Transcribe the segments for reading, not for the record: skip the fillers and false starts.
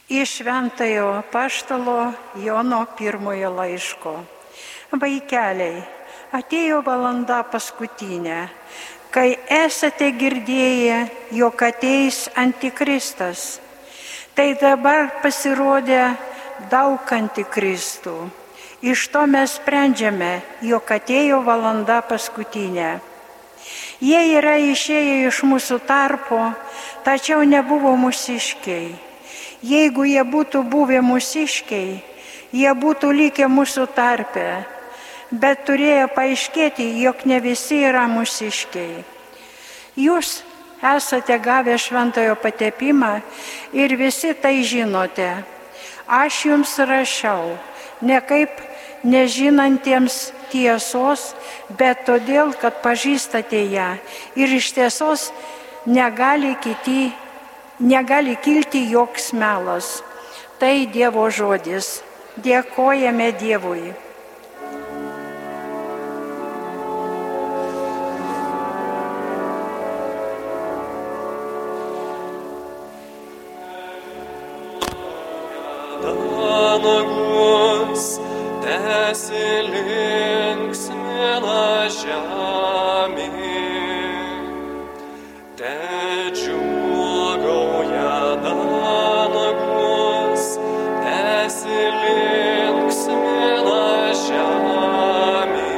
Iš Šventojo Apaštalo Jono pirmojo laiško. Vaikeliai, atėjo valanda paskutinė, kai esate girdėję, jog ateis Antikristas. Tai dabar pasirodė daug antikristų. Iš to mes sprendžiame, jog atėjo valanda paskutinė. Jie yra išėję iš mūsų tarpo, tačiau nebuvo mūsiškiai. Jeigu jie būtų buvę mūsiškiai, jie būtų likę mūsų tarpe, bet turėjo paaiškėti, jog ne visi yra mūsiškiai. Jūs esate gavę šventojo patepimą ir visi tai žinote. Aš jums rašiau, ne kaip nežinantiems tiesos, bet todėl, kad pažįstate ją ir iš tiesos negali kilti joks melas. Tai Dievo žodis. Dėkojame Dievui. Dangus tesilinksmina žemė, tedžiūgauja dangus, tesilinksmina žemė.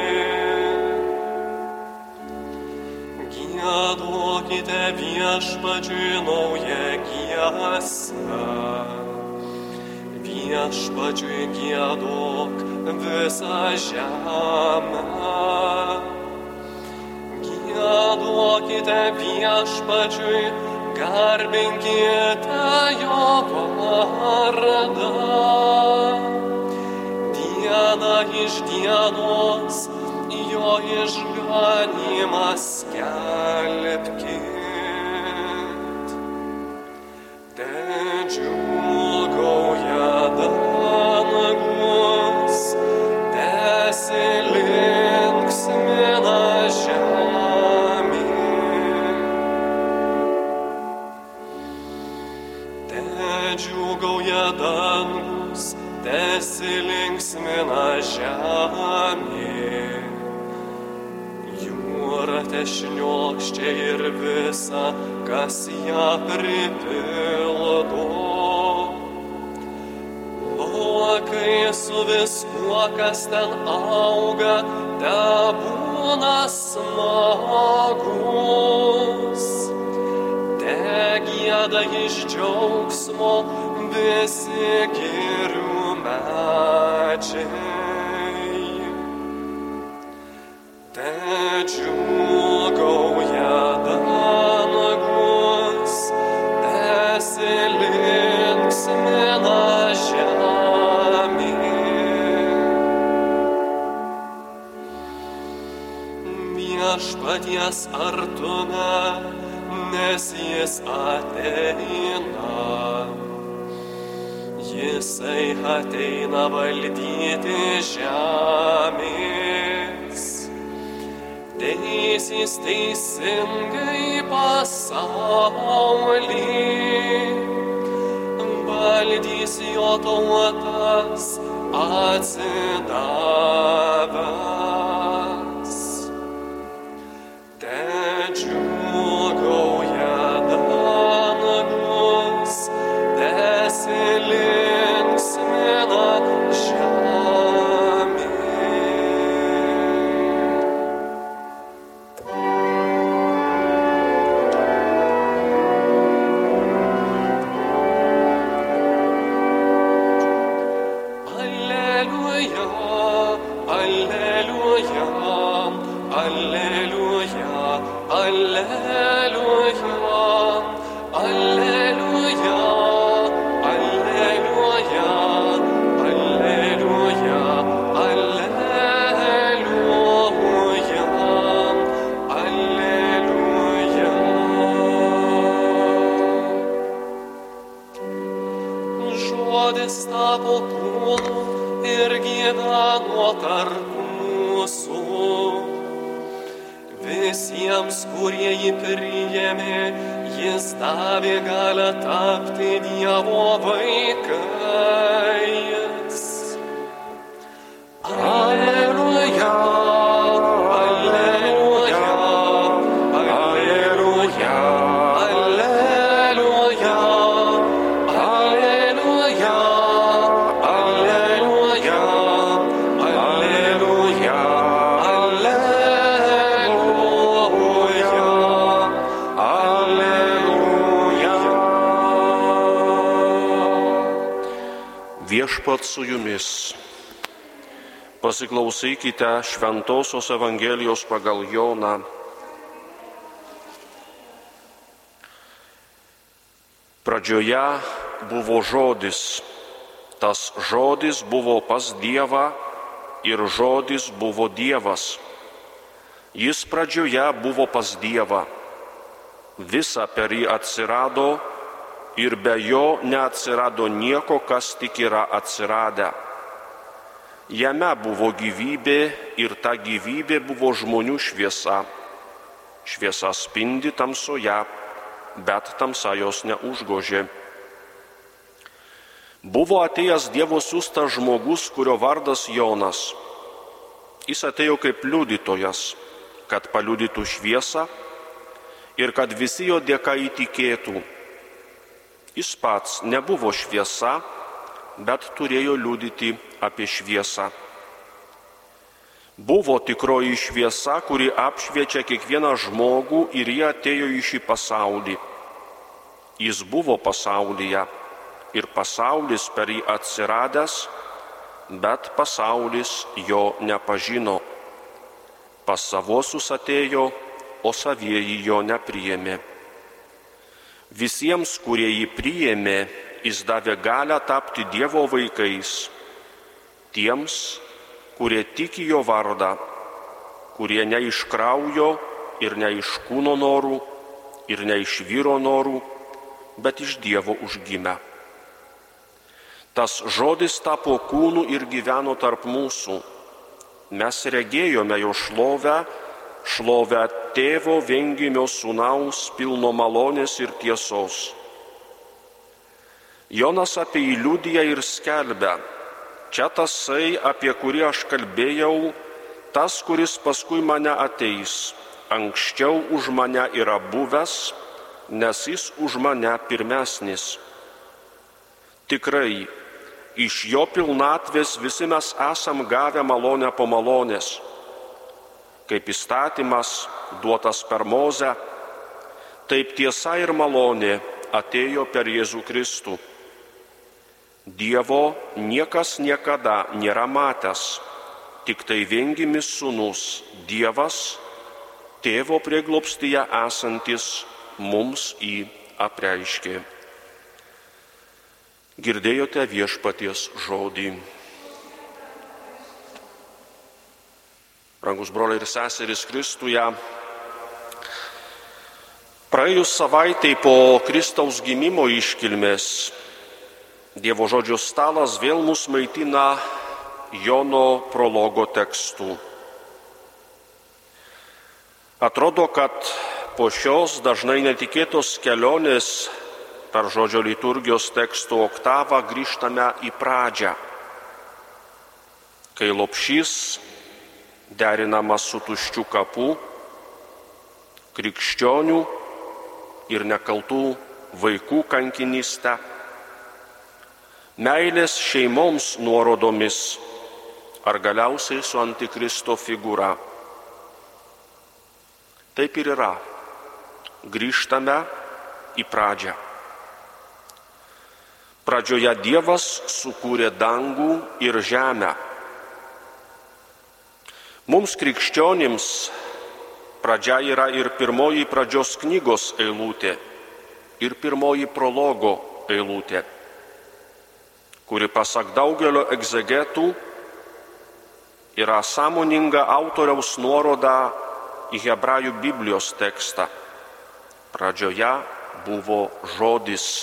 Giedokite Viešpačiui naują giesmę, Viešpačiui giedok visą žemę. Giedokite Viešpačiui, garbinkite jo vardą. Diena iš dienos jo išganymą skelbkit. Tedžiūgauja dangus, tesilinksmina žemė. Tedžiūgauja dangus, tesilinksmina žemė. Jūra tešniokščia ir visa, kas ją pripildo. Laukai su viskuo, kas ten auga, tebūna smagus. Tegieda iš džiaugsmo visi girių medžiai. Tedžiūgauja dangus, tesilinksmina žemė. Viešpaties artume, nes jis ateina. Jisai ateina valdyti žemės. Teisys teisingai pasaulį, valdys jo tautas atsidavęs. Tedžiūgauja dangus, tesilinksmina žemė. Žodis tapo kūnu ir gyveno tarp mūsų. Visiems, kurie jį priėmė, Jis davė galę tapti Dievo vaikais. Alleluja, alleluja, alleluja, alleluja, alleluja, alleluja, alleluja, alleluja, alleluja. Viešpats su jumis. Pasiklausykite Šventosios Evangelijos pagal Joną. Pradžioje buvo žodis, tas žodis buvo pas Dievą ir žodis buvo Dievas. Jis pradžioje buvo pas Dievą. Visa per jį atsirado ir be jo neatsirado nieko, kas tik yra atsiradę. Jame buvo gyvybė ir ta gyvybė buvo žmonių šviesa. Šviesa spindi tamsoje, bet tamsa jos neužgožė. Buvo atėjęs Dievo siųstas žmogus, kurio vardas Jonas. Jis atėjo kaip liudytojas, kad paliudytų šviesą ir kad visi jo dėka įtikėtų. Jis pats nebuvo šviesa, bet turėjo liudyti apie šviesą. Buvo tikroji šviesa, kuri apšviečia kiekvieną žmogų ir jie atėjo į šį pasaulį. Jis buvo pasaulyje ir pasaulis per jį atsiradęs, bet pasaulis jo nepažino. Pas savuosius atėjo, o savieji jo nepriėmė. Visiems, kurie jį priėmė, jis davė galią tapti Dievo vaikais, tiems, kurie tiki jo vardą, kurie ne iš kraujo ir ne iš kūno norų ir ne iš vyro norų, bet iš Dievo užgimę. Tas žodis tapo kūnu ir gyveno tarp mūsų. Mes regėjome jo šlovę, šlovę Tėvo viengimio Sūnaus pilno malonės ir tiesos. Jonas apie jį liudija ir skelbia: čia tasai, apie kurį aš kalbėjau, tas, kuris paskui mane ateis, anksčiau už mane yra buvęs, nes jis už mane pirmesnis. Tikrai, iš jo pilnatvės visi mes esam gavę malonę po malonės. Kaip įstatymas duotas per Mozę, taip tiesa ir malonė atėjo per Jėzų Kristų. Dievo niekas niekada nėra matęs, tik tai viengimis Sūnus, Dievas, Tėvo prieglobstyje esantis, mums jį apreiškė. Girdėjote viešpaties žodį. Brangus broliai ir seserys Kristuje, praėjus savaitai po Kristaus gimimo iškilmės, Dievo žodžio stalas vėl mus maitina Jono prologo tekstu. Atrodo, kad po šios dažnai netikėtos kelionės per žodžio liturgijos teksto oktavą grįžtame į pradžią, kai lopšys derinamas su tuščiu kapu, krikščionių ir nekaltų vaikų kankinyste, meilės šeimoms nuorodomis ar galiausiai su Antikristo figūra. Taip ir yra. Grįžtame į pradžią. Pradžioje Dievas sukūrė dangų ir žemę. Mums krikščionims pradžia yra ir pirmoji pradžios knygos eilutė, ir pirmoji prologo eilutė, kuri pasak daugelio egzegetų yra sąmoninga autoriaus nuoroda į Hebrajų Biblijos tekstą. Pradžioje buvo žodis.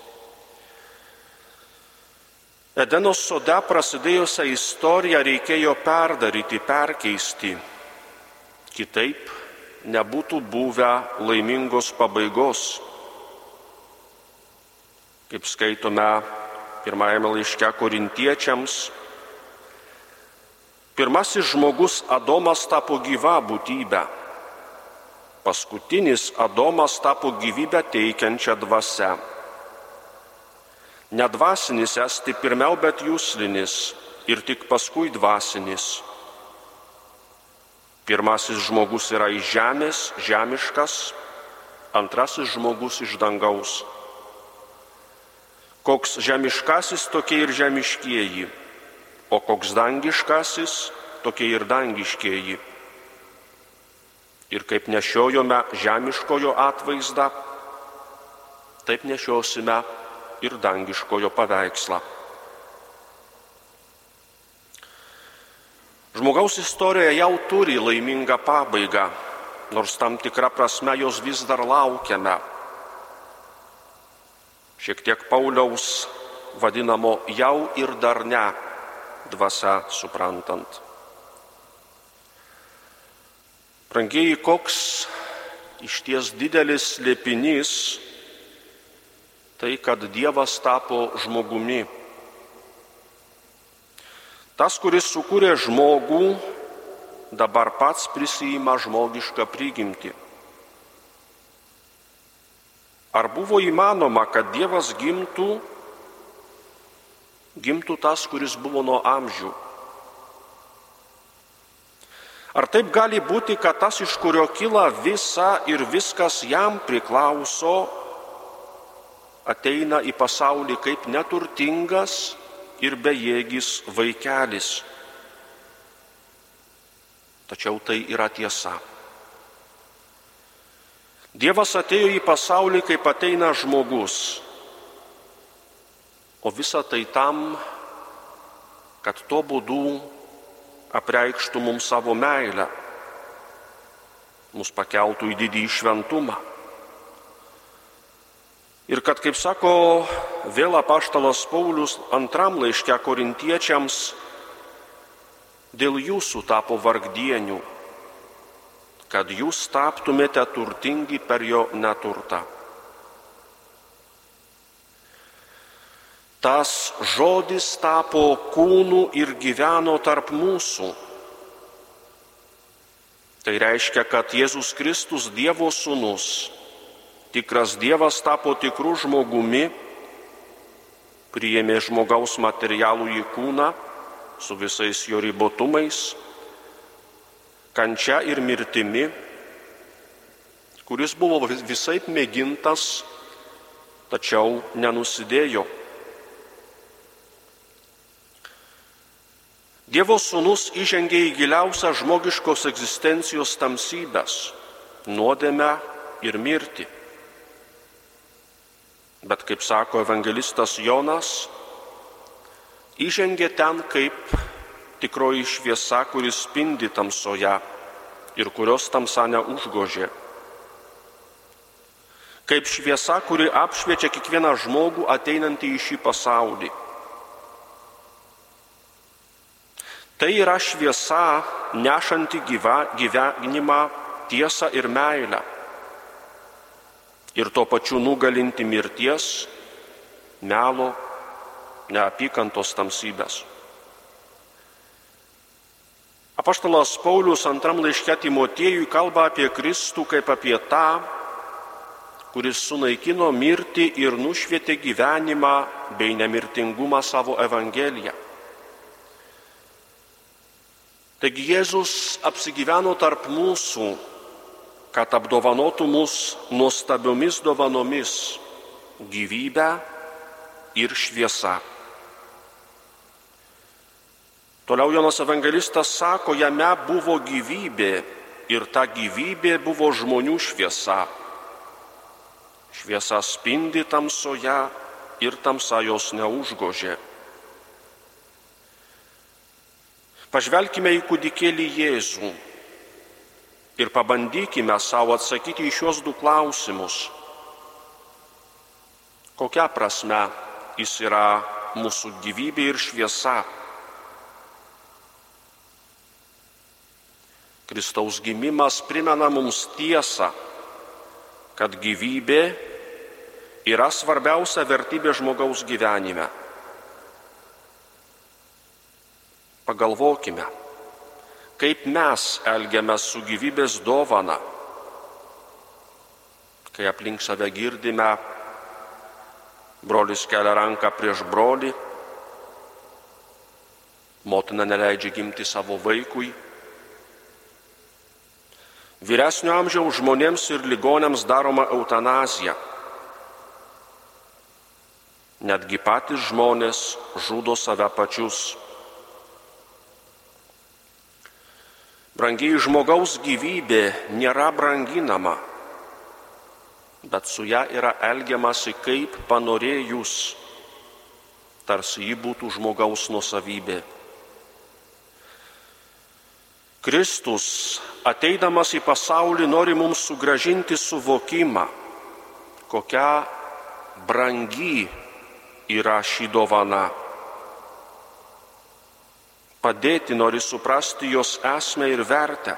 Edeno sode prasidėjusią istoriją reikėjo perdaryti, perkeisti. Kitaip nebūtų buvę laimingos pabaigos. Kaip skaitome pirmajame laiške Korintiečiams, pirmasis žmogus Adomas tapo gyva būtybė, paskutinis Adomas tapo gyvybę teikiančią dvasią. Nedvasinis esti pirmiau, bet juslinis ir tik paskui dvasinis. Pirmasis žmogus yra iš žemės, žemiškas, antrasis žmogus iš dangaus. Koks žemiškasis, tokie ir žemiškieji, o koks dangiškasis, tokie ir dangiškieji. Ir kaip nešiojome žemiškojo atvaizdą, taip nešiosime ir dangiškojo paveikslą. Žmogaus istorija jau turi laimingą pabaigą, nors tam tikrą prasme jos vis dar laukiame. Šiek tiek Pauliaus vadinamo jau ir dar ne dvasia suprantant. Brangieji, koks išties didelis slėpinys tai, kad Dievas tapo žmogumi. Tas, kuris sukūrė žmogų, dabar pats prisiima žmogišką prigimtį. Ar buvo įmanoma, kad Dievas gimtų tas, kuris buvo nuo amžių? Ar taip gali būti, kad tas, iš kurio kyla visa ir viskas jam priklauso, ateina į pasaulį kaip neturtingas ir bejėgis vaikelis? Tačiau tai yra tiesa. Dievas atėjo į pasaulį, kaip ateina žmogus, o visa tai tam, kad tuo būdu apreikštų mums savo meilę, mus pakeltų į didįjį šventumą. Ir kad, kaip sako vėl apaštalas Paulius antram laiške Korintiečiams, dėl jūsų tapo vargdienių, kad jūs taptumėte turtingi per jo neturtą. Tas žodis tapo kūnu ir gyveno tarp mūsų. Tai reiškia, kad Jėzus Kristus, Dievo sūnus, tikras Dievas, tapo tikru žmogumi, priėmė žmogaus materialųjį kūną su visais jo ribotumais, kančia ir mirtimi, kuris buvo visaip mėgintas, tačiau nenusidėjo. Dievo sūnus įžengė į giliausią žmogiškos egzistencijos tamsybes, nuodėmę ir mirtį. Bet, kaip sako evangelistas Jonas, įžengė ten kaip tikroji šviesa, kuris spindi tamsoje ir kurios tamsa neužgožė. Kaip šviesa, kuri apšviečia kiekvieną žmogų ateinantį į šį pasaulį. Tai yra šviesa, nešanti gyvenimą, tiesą ir meilę. Ir tuo pačiu nugalinti mirties, melo, neapykantos tamsybės. Apaštalas Paulius antram laiške Timotiejui kalba apie Kristų kaip apie tą, kuris sunaikino mirtį ir nušvietė gyvenimą bei nemirtingumą savo Evangeliją. Taigi Jėzus apsigyveno tarp mūsų, kad apdovanotų mus nuostabiomis dovanomis – gyvybę ir šviesą. Toliau Jonas evangelistas sako, jame buvo gyvybė ir ta gyvybė buvo žmonių šviesa. Šviesa spindi tamsoje ir tamsa jos neužgožė. Pažvelkime į kūdikėlį Jėzų ir pabandykime savo atsakyti į šios du klausimus. Kokia prasme jis yra mūsų gyvybė ir šviesa? Kristaus gimimas primena mums tiesą, kad gyvybė yra svarbiausia vertybė žmogaus gyvenime. Pagalvokime, kaip mes elgiamės su gyvybės dovana, kai aplink save girdime, brolis kelia ranką prieš brolį, motina neleidžia gimti savo vaikui. Vyresnio amžiaus žmonėms ir ligoniams daroma eutanazija. Netgi patys žmonės žudo save pačius. Brangiai, žmogaus gyvybė nėra branginama, bet su ją yra elgiamasi kaip panorėjus, tarsi ji būtų žmogaus nuosavybė. Kristus, ateidamas į pasaulį, nori mums sugrąžinti suvokimą, kokia brangi yra ši dovana. Padėti nori suprasti jos esmę ir vertę.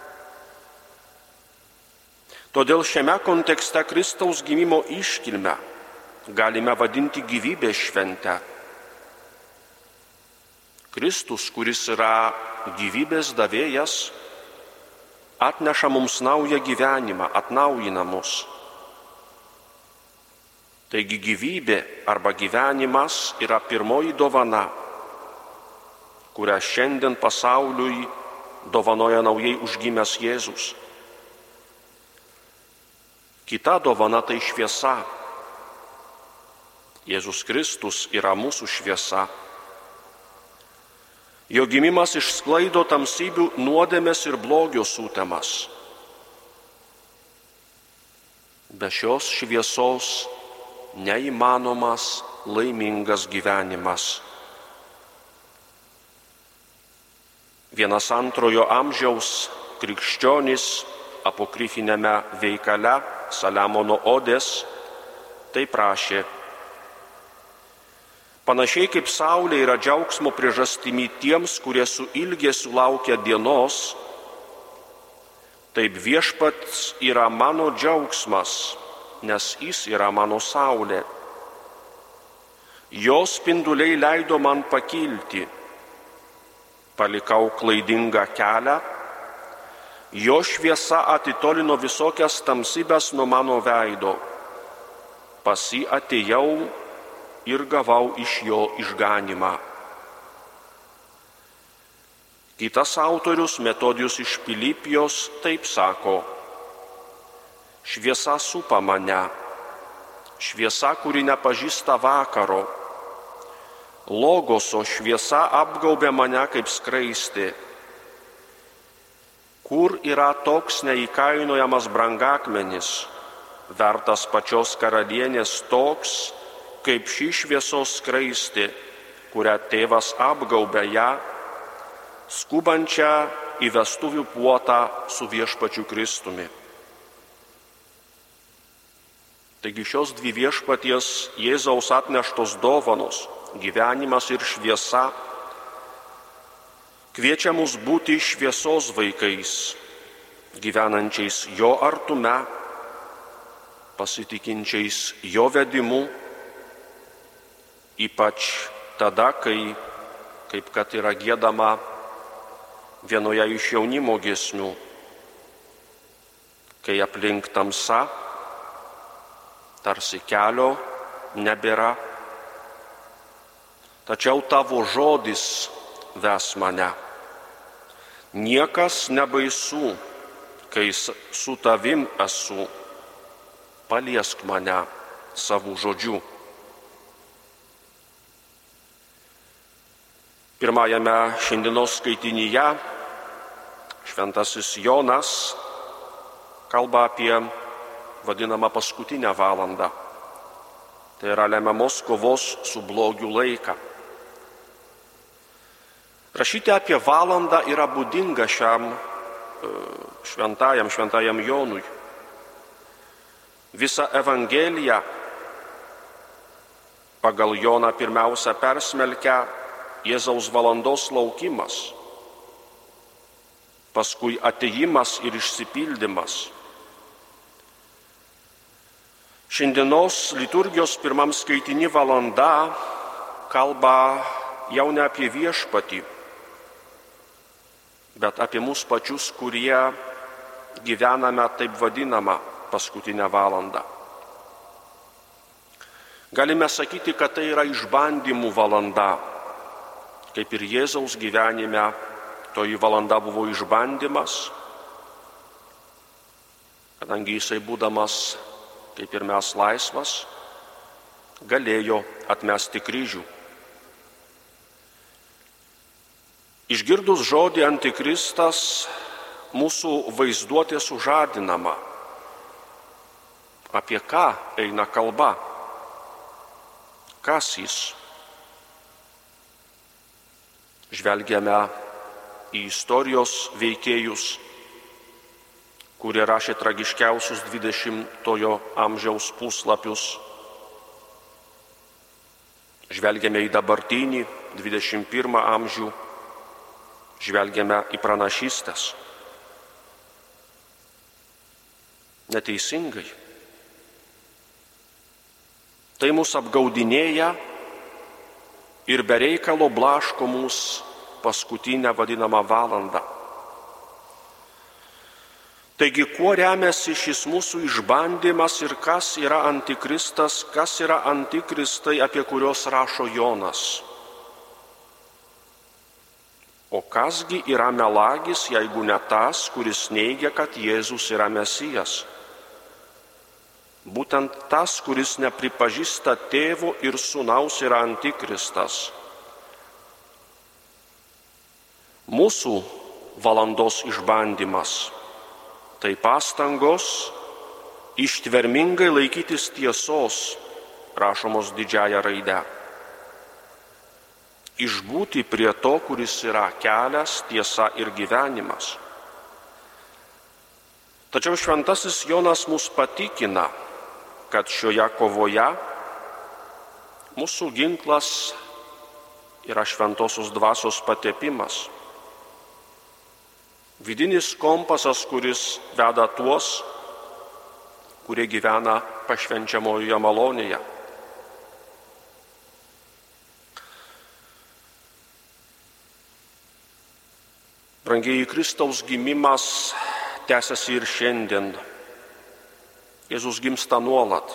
Todėl šiame kontekste Kristaus gimimo iškilmę galime vadinti gyvybės švente. Kristus, kuris yra gyvybės davėjas, atneša mums naują gyvenimą, atnaujina mus. Taigi gyvybė arba gyvenimas yra pirmoji dovana, kurią šiandien pasauliui dovanoja naujai užgimęs Jėzus. Kita dovana tai šviesa. Jėzus Kristus yra mūsų šviesa. Jo gimimas išsklaido tamsybių, nuodėmės ir blogio sutemas. Be šios šviesos neįmanomas laimingas gyvenimas. Vienas antrojo amžiaus krikščionis apokrifinėme veikale Saliamono odės taip rašė: panašiai kaip saulė yra džiaugsmo priežastimi tiems, kurie su ilgesiu laukia dienos, taip viešpats yra mano džiaugsmas, nes jis yra mano saulė. Jo spinduliai leido man pakilti. Palikau klaidingą kelią, jo šviesa atitolino visokias tamsybes nuo mano veido. Pas jį atėjau ir gavau iš jo išganymą. Kitas autorius, Metodijus iš Pilipijos, taip sako: šviesa supa mane, šviesa, kuri nepažįsta vakaro. Logoso šviesa apgaubė mane kaip skraistė. Kur yra toks neįkainojamas brangakmenis, vertas pačios karalienės toks, kaip ši šviesos skraistė, kurią tėvas apgaubė ją, skubančią į vestuvių puotą su viešpačiu Kristumi. Taigi šios dvi viešpaties Jėzaus atneštos dovanos, gyvenimas ir šviesa, kviečia mus būti šviesos vaikais, gyvenančiais jo artume, pasitikinčiais jo vedimu, ypač tada, kai, kaip kad yra giedama vienoje iš jaunimo giesmių, kai aplink tamsa, tarsi kelio nebėra, tačiau tavo žodis ves mane. Niekas nebaisu, kai su tavim esu, paliesk mane savo žodžiu. Pirmajame šiandienos skaitinyje šventasis Jonas kalba apie vadinamą paskutinę valandą. Tai yra lemiamos kovos su blogiu laiką. Rašyti apie valandą yra būdinga šiam šventajam Jonui. Visą Evangeliją pagal Joną pirmiausia persmelkia Jėzaus valandos laukimas, paskui atėjimas ir išsipildymas. Šiandienos liturgijos pirmam skaitiny valanda kalba jau ne apie viešpatį, bet apie mus pačius, kurie gyvename taip vadinamą paskutinę valandą. Galime sakyti, kad tai yra išbandymų valanda, kaip ir Jėzaus gyvenime, toji valanda buvo išbandymas, kadangi jisai būdamas, kaip ir mes, laisvas, galėjo atmesti kryžių. Išgirdus žodį antikristas, mūsų vaizduotė sužadinama. Apie ką eina kalba? Kas jis? Žvelgiame į istorijos veikėjus, kurie rašė tragiškiausius 20-ojo amžiaus puslapius. Žvelgiame į dabartinį 21 amžių, žvelgiame į pranašystes. Neteisingai. Tai mus apgaudinėja ir be reikalo blaško mus paskutinę vadinamą valandą. Taigi, kuo remiasi šis mūsų išbandymas ir kas yra antikristas, kas yra antikristai, apie kuriuos rašo Jonas? O kasgi yra melagis, jeigu ne tas, kuris neigia, kad Jėzus yra Mesijas? Būtent tas, kuris nepripažįsta tėvo ir sūnaus, yra antikristas. Mūsų valandos išbandymas tai pastangos ištvermingai laikytis tiesos, rašomos didžiąja raide. Išbūti prie to, kuris yra kelias, tiesa ir gyvenimas. Tačiau šventasis Jonas mus patikina, kad šioje kovoje mūsų ginklas yra šventosios dvasios patepimas. Vidinis kompasas, kuris veda tuos, kurie gyvena pašvenčiamojoje malonėje. Brangieji, Kristaus gimimas tęsiasi ir šiandien. Jėzus gimsta nuolat.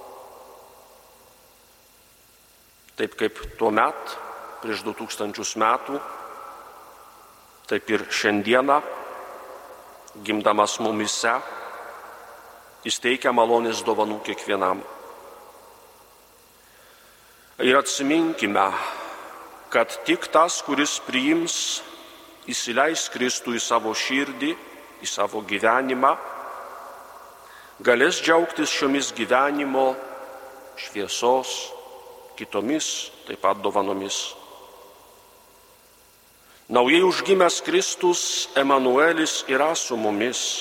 Taip kaip tuo met, prieš 2000 metų, taip ir šiandieną, gimdamas mumise, jis teikia malonės dovanų kiekvienam. Ir atsiminkime, kad tik tas, kuris priims, įsileis Kristų į savo širdį, į savo gyvenimą, galės džiaugtis šiomis gyvenimo šviesos, kitomis taip pat dovanomis. Naujai užgimęs Kristus, Emanuelis, yra su mumis.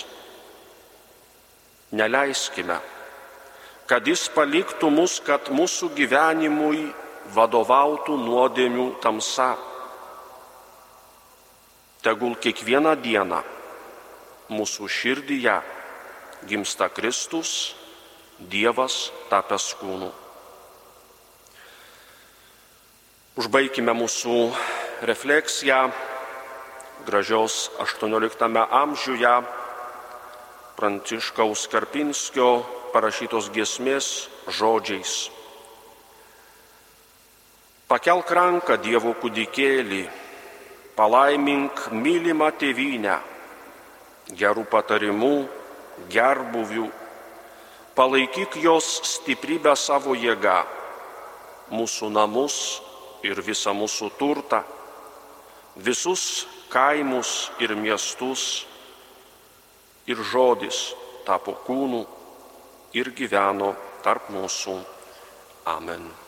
Neleiskime, kad jis paliktų mus, kad mūsų gyvenimui vadovautų nuodėmių tamsa. Tegul kiekvieną dieną mūsų širdyje gimsta Kristus, Dievas tapęs kūnu. Užbaikime mūsų refleksiją gražios 18 amžiuje Pranciškaus Karpinskio parašytos giesmės žodžiais. Pakelk ranką, Dievo kūdikėlį, palaimink mylimą tėvynę, gerų patarimų, gerbuvių, palaikyk jos stiprybę savo jėgą, mūsų namus ir visą mūsų turtą, visus kaimus ir miestus, ir žodis tapo kūnu ir gyveno tarp mūsų. Amen.